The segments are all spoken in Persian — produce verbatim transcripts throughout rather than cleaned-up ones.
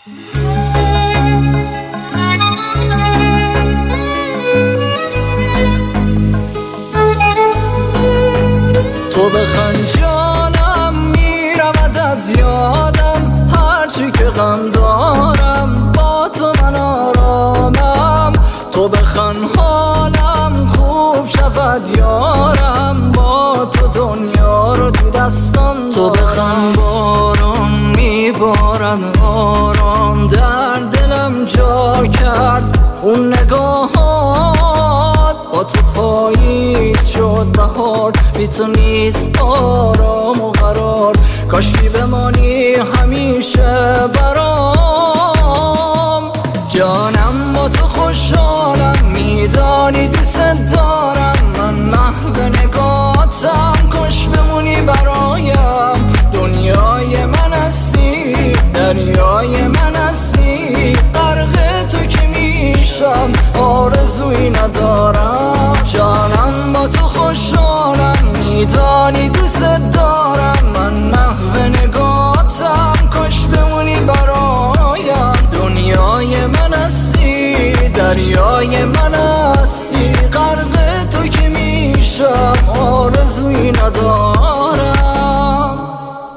تو بخند جانم میرود از یادم، هرچی که غم دارم با تو من آرامم. تو بخند حالم خوب شود یارم، با تو دنیا رو تو دستم. تو بخند بارم میبارد آرام، در دلم جا کرد اون نگاهات. با تو پاییز شد بهار، بی تو نیست آرام و قرار. کاشکی بمانی همیشه برام. جانم با تو خوشحالم، میدانی دوست دارم. من محو نگاهتم، کاش بمونی برایم. دنیای من هستی، دریای من هستی. غرق تو که میشم آرزویی ندارم. جانم با تو خوشحالم، میدانی دوست دارم. من محو نگاهتم، کاش بمونی برایم. دنیای من هستی، دریای من هستی. غرق تو که میشم آرزویی ندارم.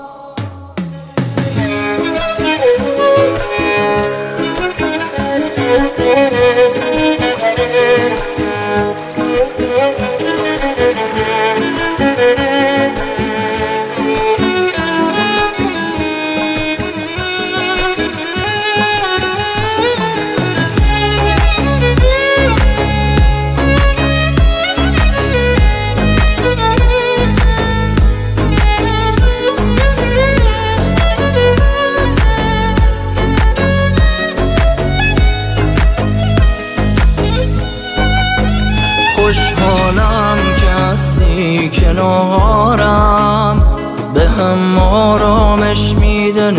خوشحالم که هستی کنارم، به هم آرامش میده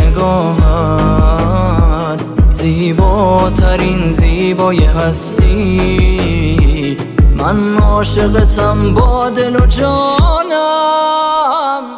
نگاهت. زیباترین زیبای هستی، من عاشقتم با دل و جانم.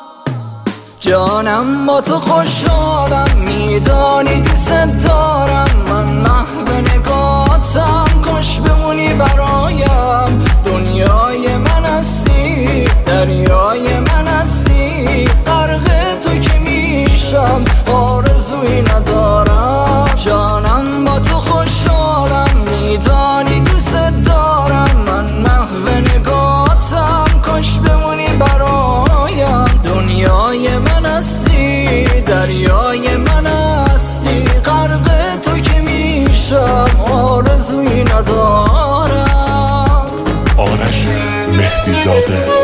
جانم با تو خوشحالم، میدانی دوست دارم. من محو نگاهتم، کاش بمونی برایم. دنیای من هستی، دریای من هستی. غرق تو که میشم آرزویی ندارم. جانم با تو خوشحالم، میدانی دوست دارم. من محو نگاهتم، کاش بمونی برایم. دنیای من هستی، دریای من هستی. غرق تو که میشم آرزویی ندارم. آرش مهدی زاده.